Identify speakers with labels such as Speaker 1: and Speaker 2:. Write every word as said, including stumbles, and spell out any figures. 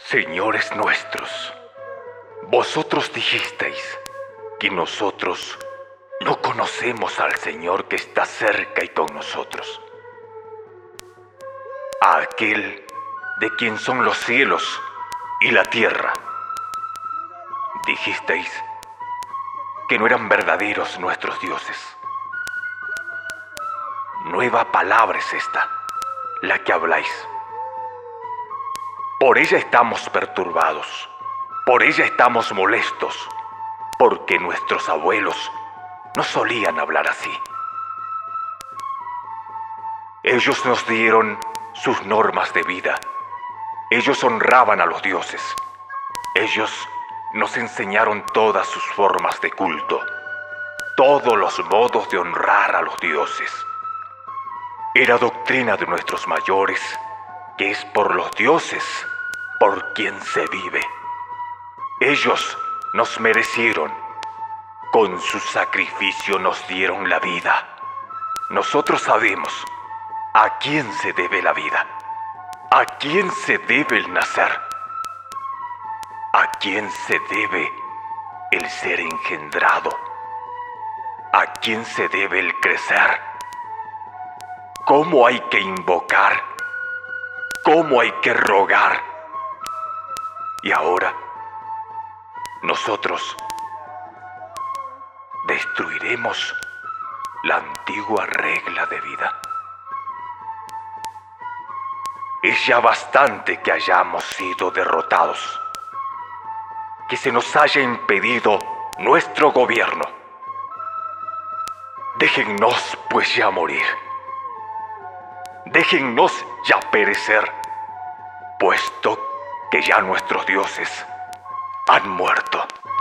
Speaker 1: Señores nuestros, vosotros dijisteis que nosotros no conocemos al Señor que está cerca y con nosotros, a aquel de quien son los cielos y la tierra. Dijisteis que no eran verdaderos nuestros dioses. Nueva palabra es esta, la que habláis. Por ella estamos perturbados, por ella estamos molestos, porque nuestros abuelos no solían hablar así. Ellos nos dieron sus normas de vida, ellos honraban a los dioses, ellos nos enseñaron todas sus formas de culto, todos los modos de honrar a los dioses. Era doctrina de nuestros mayores que es por los dioses por quien se vive. Ellos nos merecieron, con su sacrificio nos dieron la vida. Nosotros sabemos a quién se debe la vida, a quién se debe el nacer, a quién se debe el ser engendrado, a quién se debe el crecer, cómo hay que invocar, cómo hay que rogar. Y ahora, nosotros destruiremos la antigua regla de vida. Es ya bastante que hayamos sido derrotados, que se nos haya impedido nuestro gobierno. Déjennos pues ya morir. Déjennos ya perecer, puesto que ya nuestros dioses han muerto.